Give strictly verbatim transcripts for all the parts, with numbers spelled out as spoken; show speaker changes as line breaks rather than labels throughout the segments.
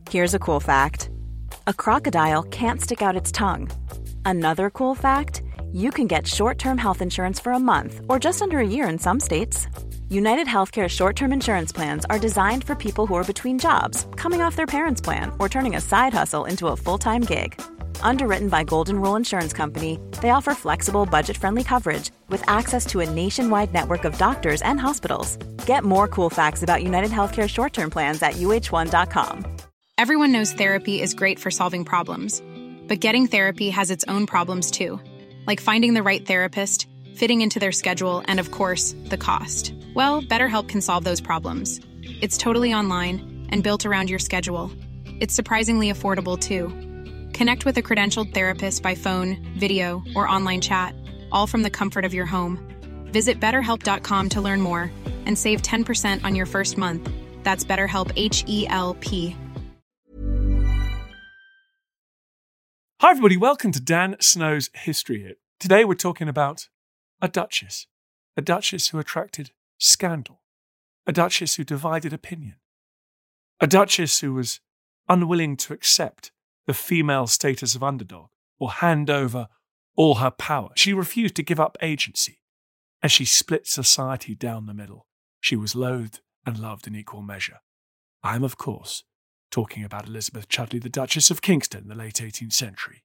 Here's a cool fact. A crocodile can't stick out its tongue. Another cool fact, you can get short-term health insurance for a month or just under a year in some states. United Healthcare short-term insurance plans are designed for people who are between jobs, coming off their parents' plan, or turning a side hustle into a full-time gig. Underwritten by Golden Rule Insurance Company, they offer flexible, budget-friendly coverage with access to a nationwide network of doctors and hospitals. Get more cool facts about United Healthcare short-term plans at U H one dot com.
Everyone knows therapy is great for solving problems, but getting therapy has its own problems too, like finding the right therapist, fitting into their schedule, and of course, the cost. Well, BetterHelp can solve those problems. It's totally online and built around your schedule. It's surprisingly affordable too. Connect with a credentialed therapist by phone, video, or online chat, all from the comfort of your home. Visit better help dot com to learn more and save ten percent on your first month. That's BetterHelp, H E L P.
Hi everybody, welcome to Dan Snow's History Hit. Today we're talking about a duchess. A duchess who attracted scandal. A duchess who divided opinion. A duchess who was unwilling to accept the female status of underdog or hand over all her power. She refused to give up agency. As she split society down the middle, she was loathed and loved in equal measure. I am, of course, talking about Elizabeth Chudley, the Duchess of Kingston in the late eighteenth century.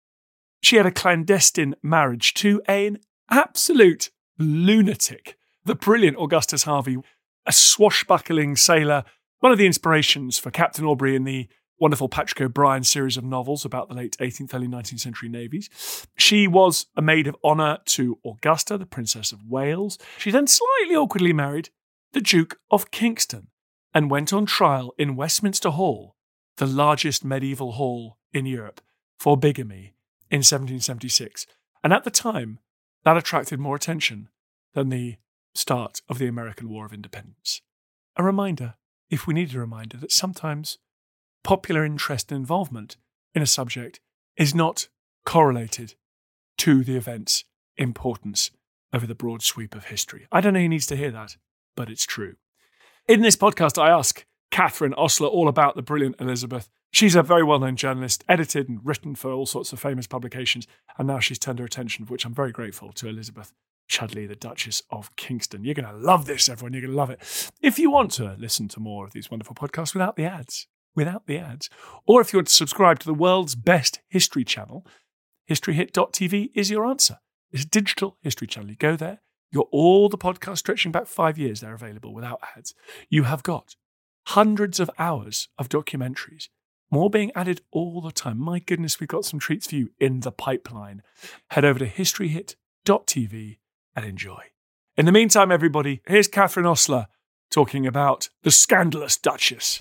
She had a clandestine marriage to an absolute lunatic, the brilliant Augustus Harvey, a swashbuckling sailor, one of the inspirations for Captain Aubrey in the wonderful Patrick O'Brian series of novels about the late eighteenth, early nineteenth century navies. She was a maid of honour to Augusta, the Princess of Wales. She then slightly awkwardly married the Duke of Kingston and went on trial in Westminster Hall, the largest medieval hall in Europe, for bigamy in seventeen seventy-six. And at the time, that attracted more attention than the start of the American War of Independence. A reminder, if we needed a reminder, that sometimes popular interest and involvement in a subject is not correlated to the event's importance over the broad sweep of history. I don't know who needs to hear that, but it's true. In this podcast, I ask Catherine Ostler all about the brilliant Elizabeth. She's a very well-known journalist, edited and written for all sorts of famous publications, and now she's turned her attention, for which I'm very grateful, to Elizabeth Chudley, the Duchess of Kingston. You're going to love this, everyone. You're going to love it. If you want to listen to more of these wonderful podcasts without the ads, without the ads, or if you want to subscribe to the world's best history channel, history hit dot t v is your answer. It's a digital history channel. You go there. You've got all the podcasts stretching back five years. They're available without ads. You have got hundreds of hours of documentaries, more being added all the time. My goodness, we've got some treats for you in the pipeline. Head over to history hit dot t v and enjoy. In the meantime, everybody, here's Catherine Ostler talking about the scandalous Duchess.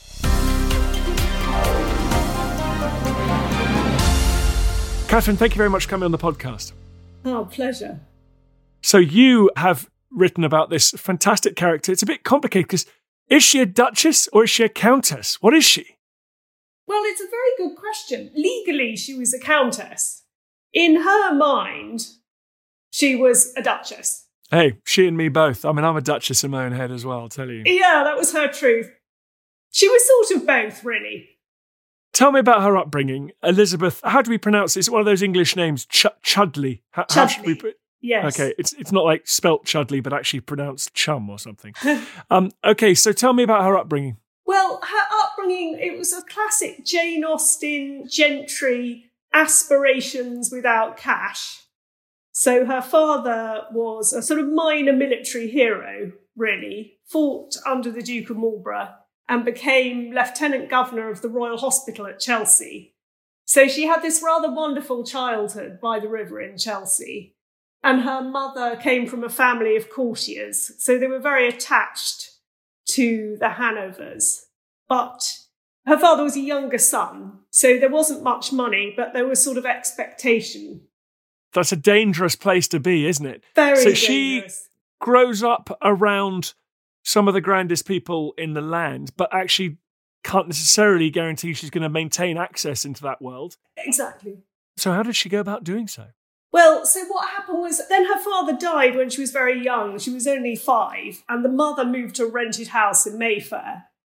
Catherine, thank you very much for coming on the podcast.
Oh, pleasure.
So you have written about this fantastic character. It's a bit complicated because is she a duchess or is she a countess? What is she?
Well, it's a very good question. Legally, she was a countess. In her mind, she was a duchess.
Hey, she and me both. I mean, I'm a duchess in my own head as well, I'll tell you.
Yeah, that was her truth. She was sort of both, really.
Tell me about her upbringing. Elizabeth, how do we pronounce it? Is it one of those English names? Ch- Chudley. How,
Chudley.
How should we put?
Yes.
Okay, it's it's not like spelt Chudley, but actually pronounced Chum or something. um, okay, so tell me about her upbringing.
Well, her upbringing, it was a classic Jane Austen gentry aspirations without cash. So her father was a sort of minor military hero, really, fought under the Duke of Marlborough and became Lieutenant Governor of the Royal Hospital at Chelsea. So she had this rather wonderful childhood by the river in Chelsea. And her mother came from a family of courtiers, so they were very attached to the Hanovers. But her father was a younger son, so there wasn't much money, but there was sort of expectation.
That's a dangerous place to be, isn't it?
Very
so
dangerous.
She grows up around some of the grandest people in the land, but actually can't necessarily guarantee she's going to maintain access into that world.
Exactly.
So how did she go about doing so?
Well, so what happened was then her father died when she was very young. She was only five, and the mother moved to a rented house in Mayfair.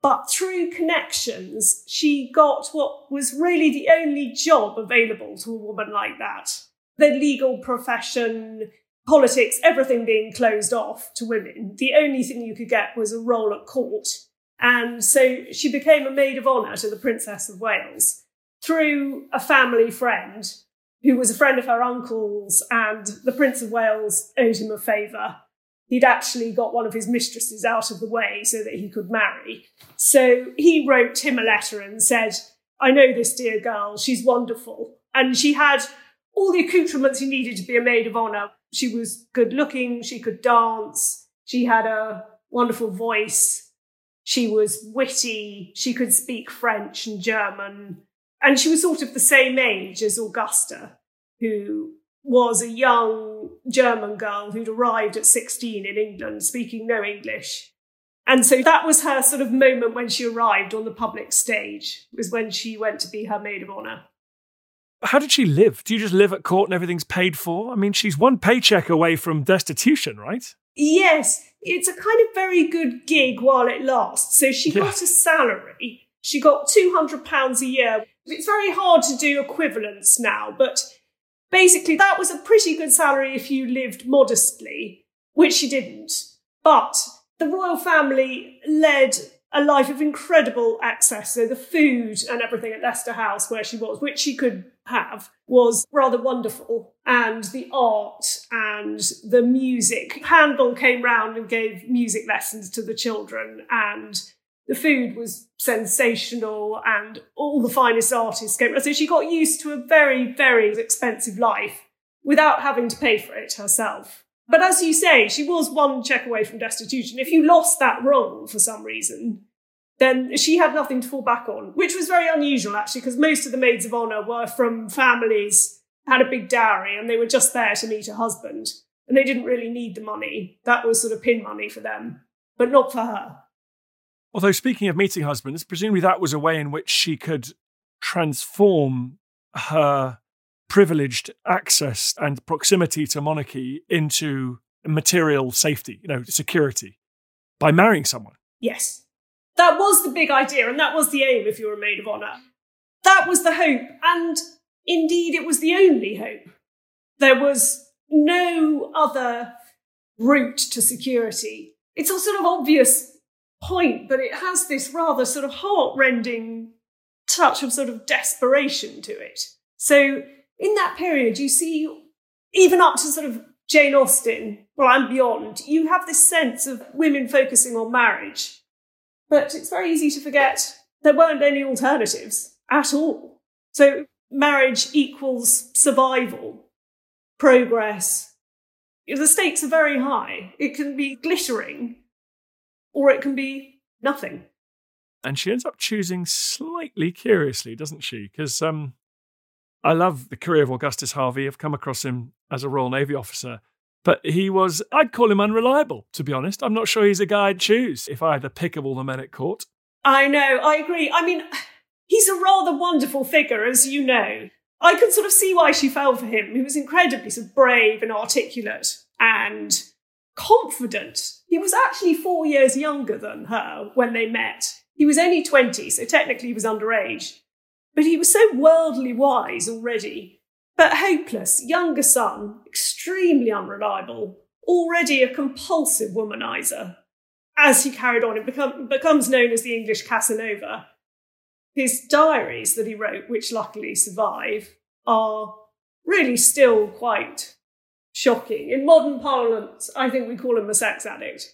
But through connections, she got what was really the only job available to a woman like that. The legal profession, politics, everything being closed off to women. The only thing you could get was a role at court. And so she became a maid of honour to the Princess of Wales through a family friend who was a friend of her uncle's, and the Prince of Wales owed him a favour. He'd actually got one of his mistresses out of the way so that he could marry. So he wrote him a letter and said, I know this dear girl, she's wonderful. And she had all the accoutrements you needed to be a maid of honour. She was good looking, she could dance, she had a wonderful voice, she was witty, she could speak French and German. And she was sort of the same age as Augusta, who was a young German girl who'd arrived at sixteen in England, speaking no English. And so that was her sort of moment when she arrived on the public stage, was when she went to be her maid of honour.
How did she live? Do you just live at court and everything's paid for? I mean, she's one paycheck away from destitution, right?
Yes, it's a kind of very good gig while it lasts. So she
Yeah.
got a salary. She got two hundred pounds a year. It's very hard to do equivalents now, but basically that was a pretty good salary if you lived modestly, which she didn't. But the royal family led a life of incredible access. So the food and everything at Leicester House, where she was, which she could have, was rather wonderful. And the art and the music. Handel came round and gave music lessons to the children, and the food was sensational, and all the finest artists came. So she got used to a very, very expensive life without having to pay for it herself. But as you say, she was one check away from destitution. If you lost that role for some reason, then she had nothing to fall back on, which was very unusual, actually, because most of the maids of honour were from families, had a big dowry, and they were just there to meet a husband. And they didn't really need the money. That was sort of pin money for them, but not for her.
Although, speaking of meeting husbands, presumably that was a way in which she could transform her privileged access and proximity to monarchy into material safety, you know, security, by marrying someone.
Yes. That was the big idea, and that was the aim if you were a maid of honour. That was the hope, and indeed it was the only hope. There was no other route to security. It's a sort of obvious point, but it has this rather sort of heart-rending touch of sort of desperation to it. So in that period, you see, even up to sort of Jane Austen, well, and beyond, you have this sense of women focusing on marriage. But it's very easy to forget there weren't any alternatives at all. So marriage equals survival, progress. The stakes are very high. It can be glittering, or it can be nothing.
And she ends up choosing slightly curiously, doesn't she? Because um, I love the career of Augustus Harvey. I've come across him as a Royal Navy officer. But he was, I'd call him unreliable, to be honest. I'm not sure he's a guy I'd choose if I had the pick of all the men at court.
I know, I agree. I mean, he's a rather wonderful figure, as you know. I can sort of see why she fell for him. He was incredibly sort of brave and articulate and confident. He was actually four years younger than her when they met. He was only twenty, so technically he was underage. But he was so worldly wise already. But hopeless, younger son, extremely unreliable, already a compulsive womanizer. As he carried on, it become, becomes known as the English Casanova. His diaries that he wrote, which luckily survive, are really still quite shocking. In modern parlance, I think we call him a sex addict.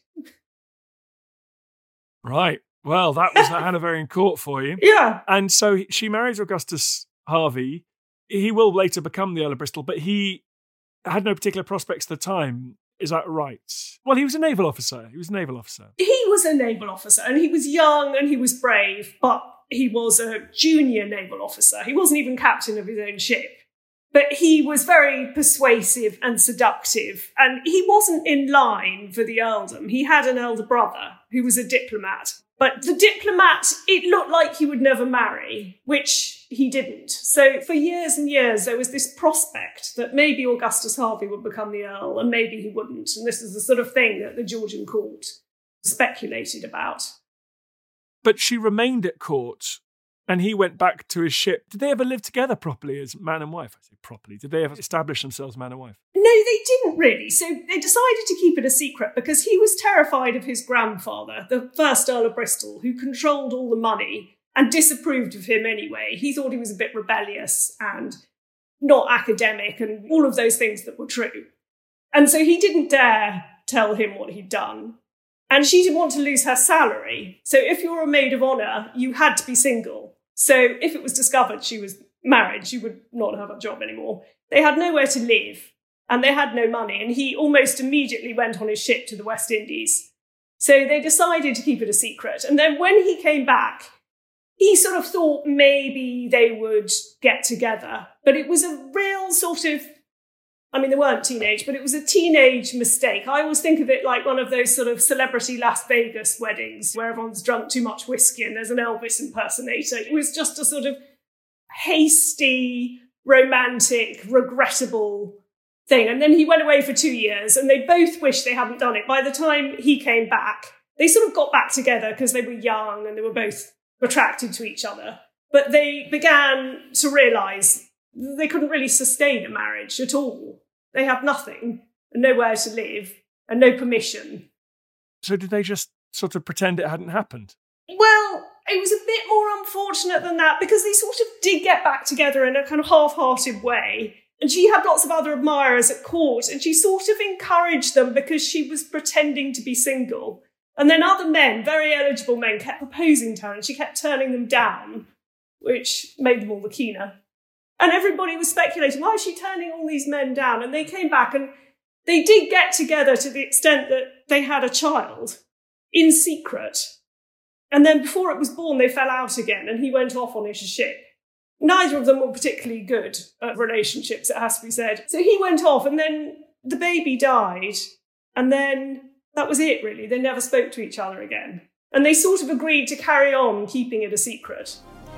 Right. Well, that was the Hanoverian court for you.
Yeah.
And so she marries Augustus Harvey. He will later become the Earl of Bristol, but he had no particular prospects at the time. Is that right? Well, he was a naval officer. He was a naval officer.
He was a naval officer, and he was young and he was brave, but he was a junior naval officer. He wasn't even captain of his own ship. But he was very persuasive and seductive, and he wasn't in line for the earldom. He had an elder brother who was a diplomat. But the diplomat, it looked like he would never marry, which he didn't. So for years and years, there was this prospect that maybe Augustus Harvey would become the Earl and maybe he wouldn't. And this is the sort of thing that the Georgian court speculated about.
But she remained at court and he went back to his ship. Did they ever live together properly as man and wife? I say properly. Did they ever establish themselves man and wife?
No, they didn't really. So they decided to keep it a secret because he was terrified of his grandfather, the first Earl of Bristol, who controlled all the money and disapproved of him anyway. He thought he was a bit rebellious and not academic and all of those things that were true. And so he didn't dare tell him what he'd done. And she didn't want to lose her salary. So if you were a maid of honour, you had to be single. So if it was discovered she was married, she would not have a job anymore. They had nowhere to live and they had no money. And he almost immediately went on his ship to the West Indies. So they decided to keep it a secret. And then when he came back, he sort of thought maybe they would get together. But it was a real sort of, I mean, they weren't teenage, but it was a teenage mistake. I always think of it like one of those sort of celebrity Las Vegas weddings where everyone's drunk too much whiskey and there's an Elvis impersonator. It was just a sort of hasty, romantic, regrettable thing. And then he went away for two years and they both wished they hadn't done it. By the time he came back, they sort of got back together because they were young and they were both attracted to each other. But they began to realise they couldn't really sustain a marriage at all. They had nothing and nowhere to live and no permission.
So did they just sort of pretend it hadn't happened?
Well, it was a bit more unfortunate than that because they sort of did get back together in a kind of half-hearted way. And she had lots of other admirers at court and she sort of encouraged them because she was pretending to be single. And then other men, very eligible men, kept proposing to her and she kept turning them down, which made them all the keener. And everybody was speculating, why is she turning all these men down? And they came back and they did get together to the extent that they had a child in secret. And then before it was born, they fell out again and he went off on his ship. Neither of them were particularly good at relationships, it has to be said. So he went off and then the baby died. And then that was it, really. They never spoke to each other again. And they sort of agreed to carry on keeping it a secret.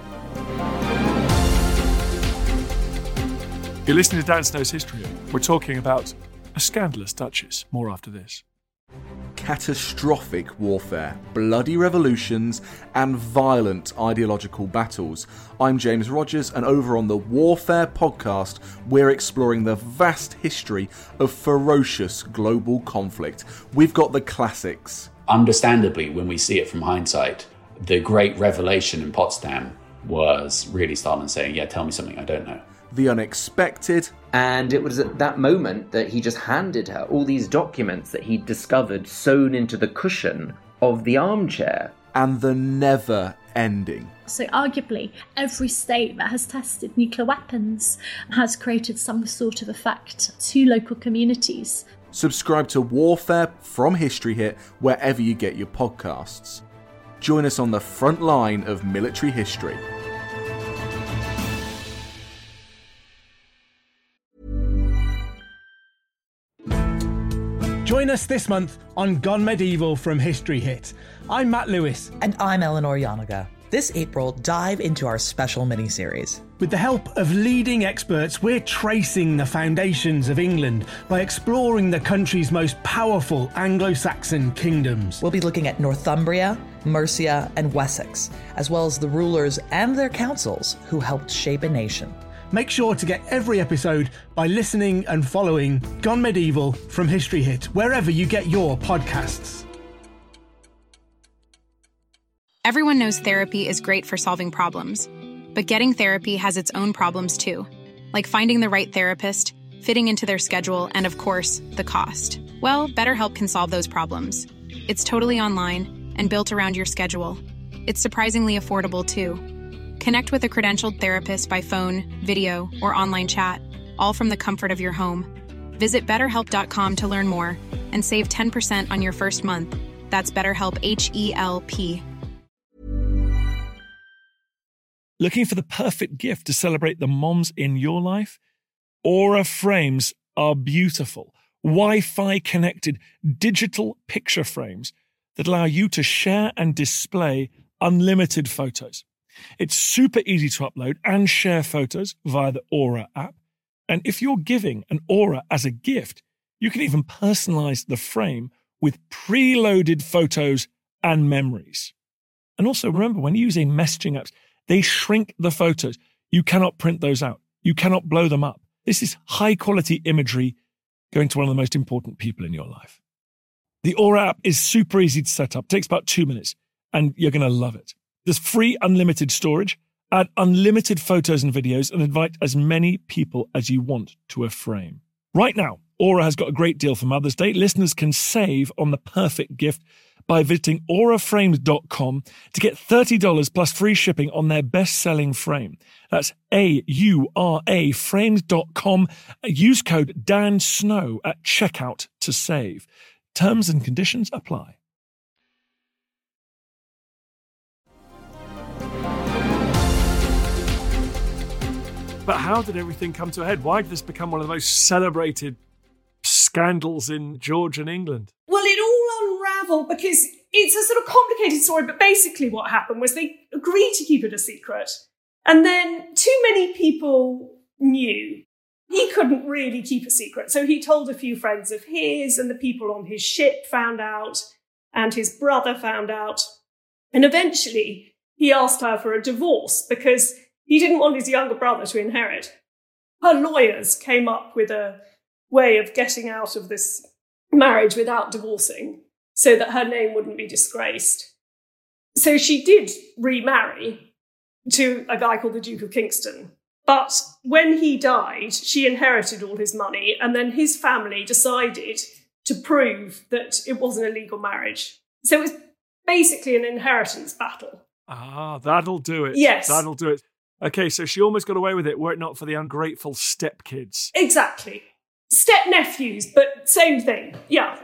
You're listening to Dan Snow's History. We're talking about a scandalous duchess. More after this.
Catastrophic warfare, bloody revolutions, and violent ideological battles. I'm James Rogers, and over on the Warfare podcast, we're exploring the vast history of ferocious global conflict. We've got the classics.
Understandably, when we see it from hindsight, the great revelation in Potsdam was really Stalin saying, yeah, tell me something I don't know.
The unexpected.
And it was at that moment that he just handed her all these documents that he'd discovered sewn into the cushion of the armchair.
And the never ending.
So arguably, every state that has tested nuclear weapons has created some sort of effect to local communities.
Subscribe to Warfare from History Hit wherever you get your podcasts. Join us on the front line of military history.
Join us this month on Gone Medieval from History Hit. I'm Matt Lewis.
And I'm Eleanor Yanaga. This April, dive into our special mini-series.
With the help of leading experts, we're tracing the foundations of England by exploring the country's most powerful Anglo-Saxon kingdoms.
We'll be looking at Northumbria, Mercia, and Wessex, as well as the rulers and their councils who helped shape a nation.
Make sure to get every episode by listening and following Gone Medieval from History Hit, wherever you get your podcasts.
Everyone knows therapy is great for solving problems, but getting therapy has its own problems too, like finding the right therapist, fitting into their schedule, and of course, the cost. Well, BetterHelp can solve those problems. It's totally online and built around your schedule. It's surprisingly affordable too. Connect with a credentialed therapist by phone, video, or online chat, all from the comfort of your home. Visit better help dot com to learn more and save ten percent on your first month. That's BetterHelp, H E L P.
Looking for the perfect gift to celebrate the moms in your life? Aura frames are beautiful, Wi-Fi connected digital picture frames that allow you to share and display unlimited photos. It's super easy to upload and share photos via the Aura app. And if you're giving an Aura as a gift, you can even personalize the frame with preloaded photos and memories. And also remember, when you're using messaging apps, they shrink the photos. You cannot print those out. You cannot blow them up. This is high quality imagery going to one of the most important people in your life. The Aura app is super easy to set up. It takes about two minutes and you're going to love it. There's free unlimited storage, add unlimited photos and videos, and invite as many people as you want to a frame. Right now, Aura has got a great deal for Mother's Day. Listeners can save on the perfect gift by visiting aura frames dot com to get thirty dollars plus free shipping on their best-selling frame. That's A U R A frames dot com. Use code Dan Snow at checkout to save. Terms and conditions apply. But how did everything come to a head? Why did this become one of the most celebrated scandals in Georgian England?
Well, it all unravelled because it's a sort of complicated story, but basically what happened was they agreed to keep it a secret. And then too many people knew. He couldn't really keep a secret. So he told a few friends of his, and the people on his ship found out, and his brother found out. And eventually he asked her for a divorce because he didn't want his younger brother to inherit. Her lawyers came up with a way of getting out of this marriage without divorcing so that her name wouldn't be disgraced. So she did remarry to a guy called the Duke of Kingston. But when he died, she inherited all his money, and then his family decided to prove that it wasn't a legal marriage. So it was basically an inheritance battle.
Ah, that'll do it.
Yes.
That'll do it. Okay, so she almost got away with it were it not for the ungrateful stepkids.
Exactly. Step-nephews, but same thing. Yeah.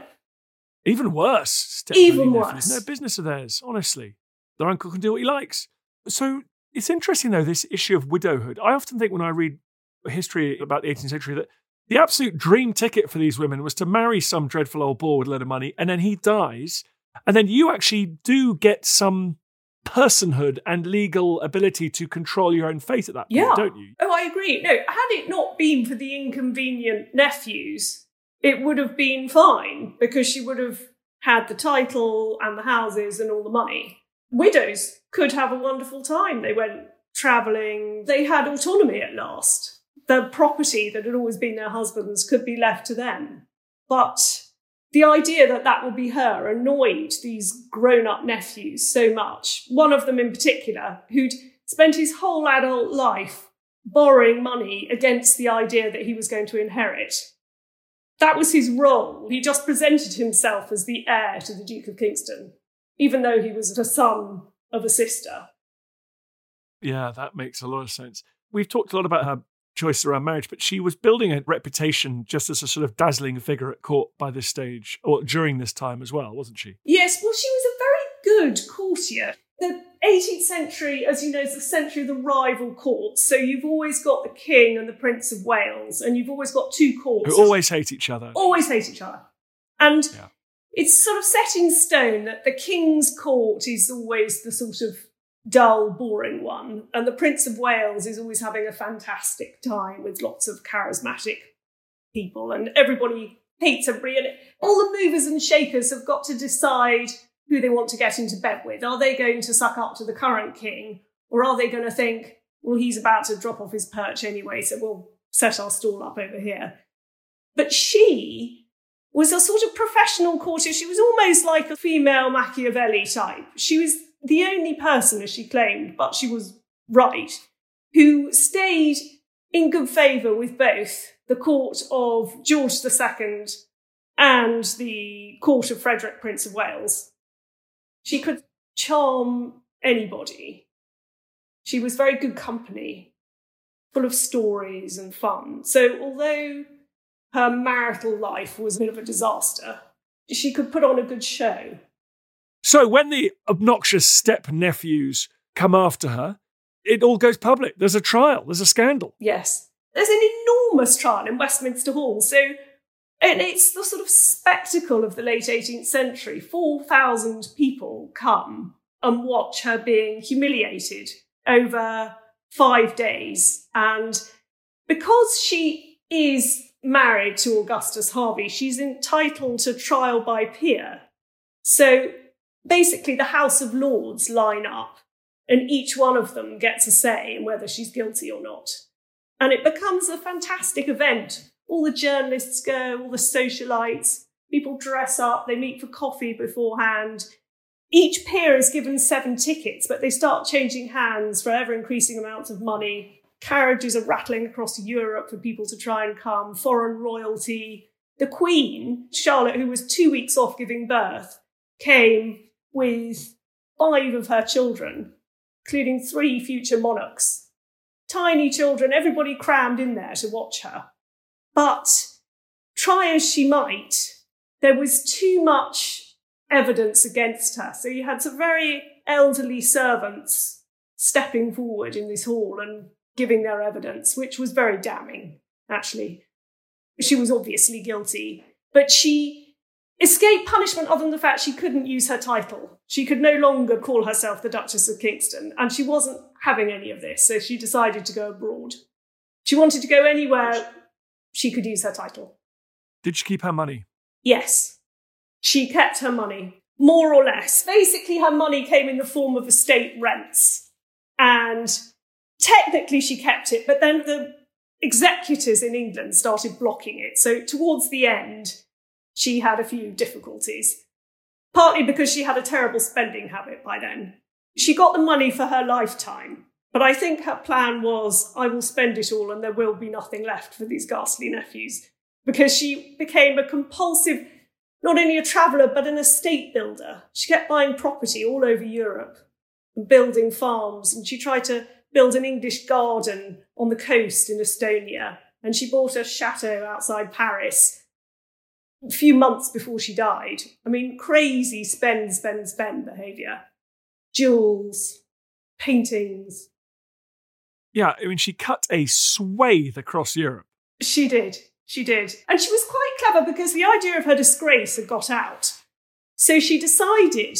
Even worse. Step
Even
nephews.
worse.
No business of theirs, honestly. Their uncle can do what he likes. So it's interesting, though, this issue of widowhood. I often think when I read history about the eighteenth century that the absolute dream ticket for these women was to marry some dreadful old bore with a load of money, and then he dies, and then you actually do get some personhood and legal ability to control your own fate at that point,
Yeah.
don't you?
Oh, I agree. No, had it not been for the inconvenient nephews, it would have been fine because she would have had the title and the houses and all the money. Widows could have a wonderful time. They went travelling. They had autonomy at last. The property that had always been their husband's could be left to them. But the idea that that would be her annoyed these grown-up nephews so much. One of them in particular, who'd spent his whole adult life borrowing money against the idea that he was going to inherit. That was his role. He just presented himself as the heir to the Duke of Kingston, even though he was the son of a sister.
Yeah, that makes a lot of sense. We've talked a lot about her choice around marriage, but she was building a reputation just as a sort of dazzling figure at court by this stage, or during this time as well, wasn't she?
Yes, well, she was a very good courtier. The eighteenth century, as you know, is the century of the rival courts. So you've always got the King and the Prince of Wales, and you've always got two courts.
Who always hate each other.
Always hate each other. And
yeah.
It's sort of set in stone that the King's court is always the sort of dull, boring one, and the Prince of Wales is always having a fantastic time with lots of charismatic people, and everybody hates everybody, and all the movers and shakers have got to decide who they want to get into bed with. Are they going to suck up to the current king, or are they going to think, well, he's about to drop off his perch anyway, so we'll set our stall up over here? But she was a sort of professional courtier. She was almost like a female Machiavelli type. She was the only person, as she claimed, but she was right, who stayed in good favour with both the court of George the Second and the court of Frederick, Prince of Wales. She could charm anybody. She was very good company, full of stories and fun. So although her marital life was a bit of a disaster, she could put on a good show.
So when the obnoxious step-nephews come after her, it all goes public. There's a trial. There's a scandal.
Yes. There's an enormous trial in Westminster Hall. So and it's the sort of spectacle of the late eighteenth century. four thousand people come and watch her being humiliated over five days. And because she is married to Augustus Harvey, she's entitled to trial by peer. So basically the House of Lords line up and each one of them gets a say in whether she's guilty or not. And it becomes a fantastic event. All the journalists go, all the socialites, people dress up, they meet for coffee beforehand. Each peer is given seven tickets, but they start changing hands for ever-increasing amounts of money. Carriages are rattling across Europe for people to try and come, foreign royalty. The Queen, Charlotte, who was two weeks off giving birth, came with five of her children, including three future monarchs. Tiny children, everybody crammed in there to watch her. But try as she might, there was too much evidence against her. So you had some very elderly servants stepping forward in this hall and giving their evidence, which was very damning, actually. She was obviously guilty, but she escaped punishment other than the fact she couldn't use her title. She could no longer call herself the Duchess of Kingston, and she wasn't having any of this, so she decided to go abroad. She wanted to go anywhere she could use her title.
Did she keep her money?
Yes. She kept her money, more or less. Basically, her money came in the form of estate rents, and technically she kept it, but then the executors in England started blocking it. So towards the end, she had a few difficulties, partly because she had a terrible spending habit by then. She got the money for her lifetime, but I think her plan was, I will spend it all and there will be nothing left for these ghastly nephews, because she became a compulsive, not only a traveller, but an estate builder. She kept buying property all over Europe and building farms, and she tried to build an English garden on the coast in Estonia, and she bought a chateau outside Paris a few months before she died. I mean, crazy spend, spend, spend behaviour. Jewels, paintings.
Yeah, I mean, she cut a swathe across Europe.
She did, she did. And she was quite clever because the idea of her disgrace had got out. So she decided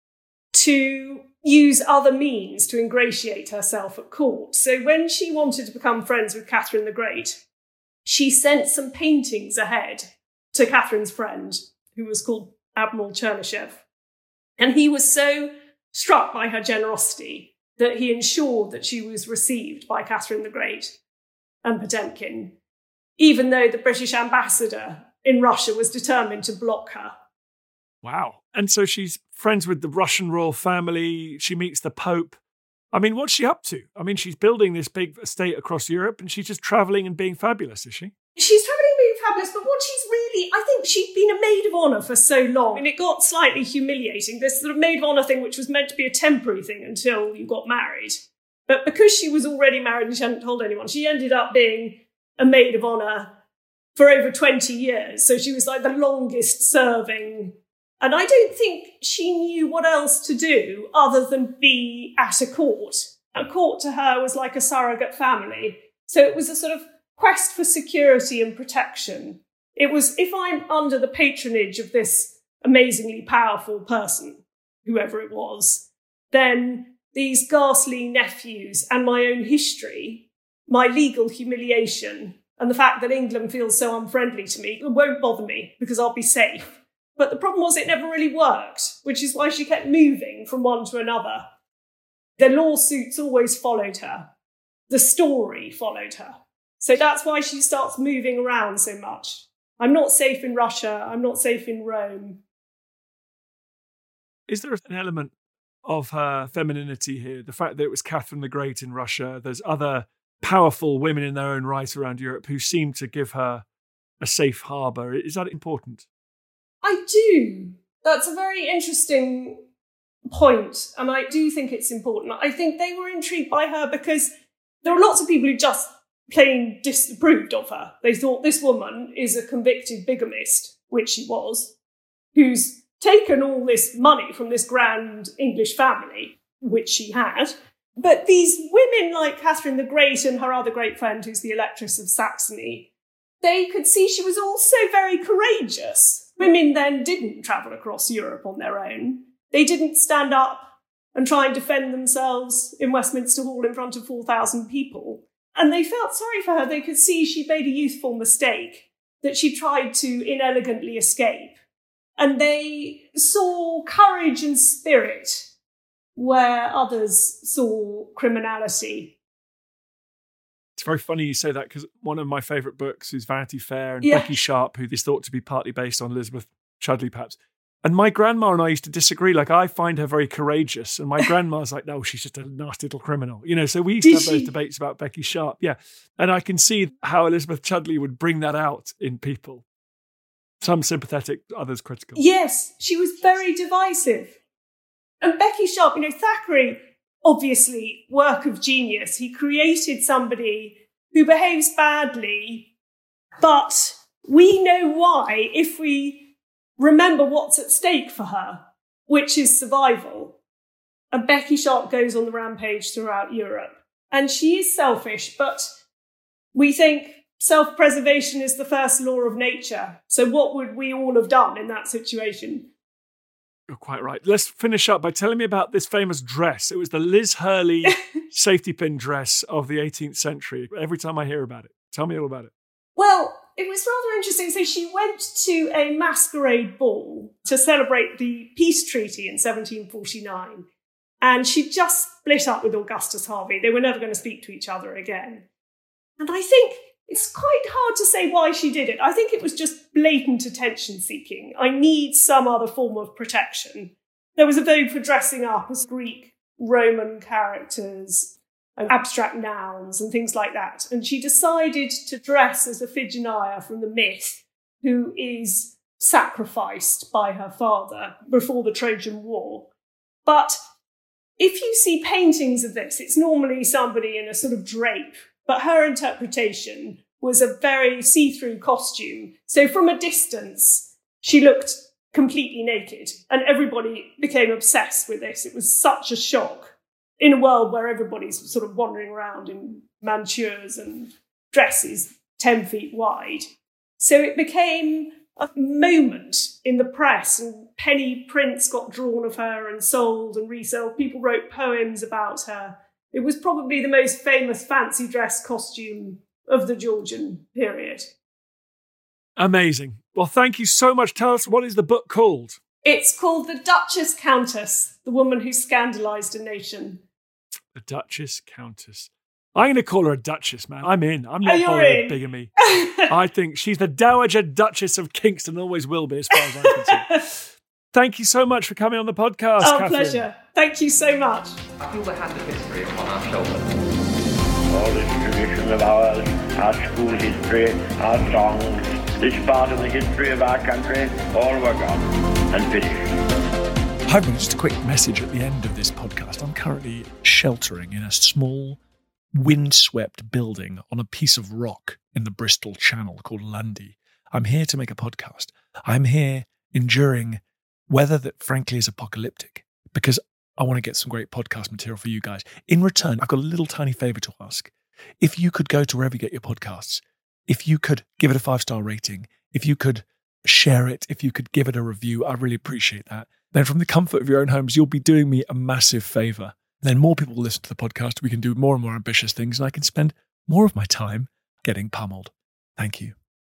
to use other means to ingratiate herself at court. So when she wanted to become friends with Catherine the Great, she sent some paintings ahead to Catherine's friend, who was called Admiral Chernyshev. And he was so struck by her generosity that he ensured that she was received by Catherine the Great and Potemkin, even though the British ambassador in Russia was determined to block her.
Wow. And so she's friends with the Russian royal family. She meets the Pope. I mean, what's she up to? I mean, she's building this big estate across Europe and she's just travelling and being fabulous, is she?
She's travelling and being fabulous, but what she's really, I think she'd been a maid of honour for so long, and it got slightly humiliating, this sort of maid of honour thing, which was meant to be a temporary thing until you got married. But because she was already married and she hadn't told anyone, she ended up being a maid of honour for over twenty years. So she was like the longest serving. And I don't think she knew what else to do other than be at a court. A court to her was like a surrogate family. So it was a sort of quest for security and protection. It was, if I'm under the patronage of this amazingly powerful person, whoever it was, then these ghastly nephews and my own history, my legal humiliation, and the fact that England feels so unfriendly to me, it won't bother me because I'll be safe. But the problem was it never really worked, which is why she kept moving from one to another. The lawsuits always followed her. The story followed her. So that's why she starts moving around so much. I'm not safe in Russia. I'm not safe in Rome.
Is there an element of her femininity here? The fact that it was Catherine the Great in Russia, there's other powerful women in their own right around Europe who seem to give her a safe harbour. Is that important?
I do. That's a very interesting point, and I do think it's important. I think they were intrigued by her because there were lots of people who just plain disapproved of her. They thought this woman is a convicted bigamist, which she was, who's taken all this money from this grand English family, which she had. But these women like Catherine the Great and her other great friend, who's the Electress of Saxony, they could see she was also very courageous. Women then didn't travel across Europe on their own. They didn't stand up and try and defend themselves in Westminster Hall in front of four thousand people. And they felt sorry for her. They could see she made a youthful mistake, that she tried to inelegantly escape. And they saw courage and spirit where others saw criminality.
It's very funny you say that, because one of my favourite books is Vanity Fair, and
Yeah.
Becky Sharp, who is thought to be partly based on Elizabeth Chudley, perhaps. And my grandma and I used to disagree. Like, I find her very courageous, and my grandma's like, no, she's just a nasty little criminal. You know, so we used
Did
to have
she?
those debates about Becky Sharp. Yeah. And I can see how Elizabeth Chudley would bring that out in people. Some sympathetic, others critical.
Yes, she was very divisive. And Becky Sharp, you know, Thackeray, obviously, work of genius. He created somebody who behaves badly, but we know why if we remember what's at stake for her, which is survival. And Becky Sharp goes on the rampage throughout Europe. And she is selfish, but we think self-preservation is the first law of nature. So what would we all have done in that situation?
You're quite right. Let's finish up by telling me about this famous dress. It was the Liz Hurley safety pin dress of the eighteenth century. Every time I hear about it, tell me all about it.
Well, it was rather interesting. So she went to a masquerade ball to celebrate the peace treaty in seventeen forty-nine. And she just split up with Augustus Harvey. They were never going to speak to each other again. And I think it's quite hard to say why she did it. I think it was just blatant attention seeking. I need some other form of protection. There was a vogue for dressing up as Greek, Roman characters and abstract nouns and things like that. And she decided to dress as Iphigenia from the myth, who is sacrificed by her father before the Trojan War. But if you see paintings of this, it's normally somebody in a sort of drape. But her interpretation was a very see-through costume. So from a distance, she looked completely naked. And everybody became obsessed with this. It was such a shock in a world where everybody's sort of wandering around in mancures and dresses ten feet wide. So it became a moment in the press, and penny prints got drawn of her and sold and resold. People wrote poems about her. It was probably the most famous fancy dress costume of the Georgian period.
Amazing. Well, thank you so much. Tell us, what is the book called?
It's called The Duchess Countess, the woman who scandalised a nation.
The Duchess Countess. I'm going to call her a duchess, man. I'm in. I'm
Oh,
not
you're
bothered
in.
with bigamy. I think she's the Dowager Duchess of Kingston, always will be, as far as I'm concerned. Thank you so much for coming on the podcast,
Oh,
Catherine.
pleasure. Thank you so much.
I feel the hand of history upon our shoulders.
All this tradition of ours, our school history, our songs, this part of the history of our country, all were gone and finished.
Hi, everyone. Just a quick message at the end of this podcast. I'm currently sheltering in a small, windswept building on a piece of rock in the Bristol Channel called Lundy. I'm here to make a podcast. I'm here enduring weather that, frankly, is apocalyptic, because I want to get some great podcast material for you guys. In return, I've got a little tiny favour to ask. If you could go to wherever you get your podcasts, if you could give it a five-star rating, if you could share it, if you could give it a review, I really appreciate that. Then from the comfort of your own homes, you'll be doing me a massive favour. Then more people will listen to the podcast, we can do more and more ambitious things, and I can spend more of my time getting pummeled. Thank you.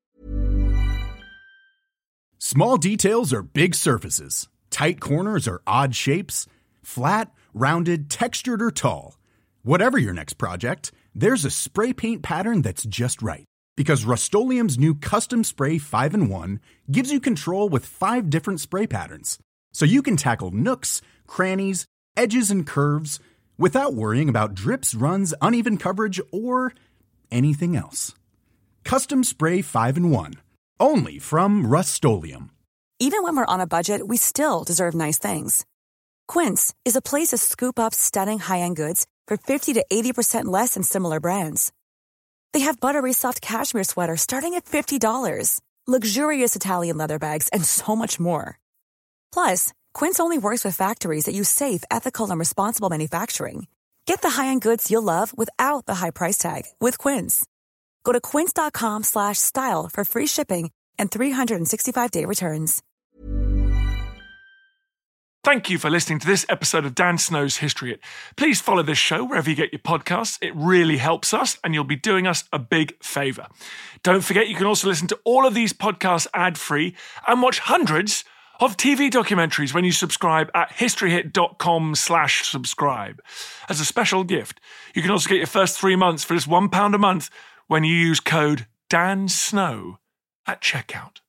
Small details are big surfaces. Tight corners are odd shapes. Flat, rounded, textured, or tall. Whatever your next project, there's a spray paint pattern that's just right. Because Rust-Oleum's new Custom Spray five in one gives you control with five different spray patterns. So you can tackle nooks, crannies, edges, and curves without worrying about drips, runs, uneven coverage, or anything else. Custom Spray five in one. Only from Rust-Oleum.
Even when we're on a budget, we still deserve nice things. Quince is a place to scoop up stunning high-end goods for fifty to eighty percent less than similar brands. They have buttery soft cashmere sweaters starting at fifty dollars, luxurious Italian leather bags, and so much more. Plus, Quince only works with factories that use safe, ethical, and responsible manufacturing. Get the high-end goods you'll love without the high price tag with Quince. Go to quince.com slash style for free shipping and three sixty-five day returns.
Thank you for listening to this episode of Dan Snow's History It. Please follow this show wherever you get your podcasts. It really helps us, and you'll be doing us a big favour. Don't forget, you can also listen to all of these podcasts ad-free and watch hundreds of T V documentaries when you subscribe at historyhit.com slash subscribe. As a special gift, you can also get your first three months for just one pound a month when you use code DANSNOW at checkout.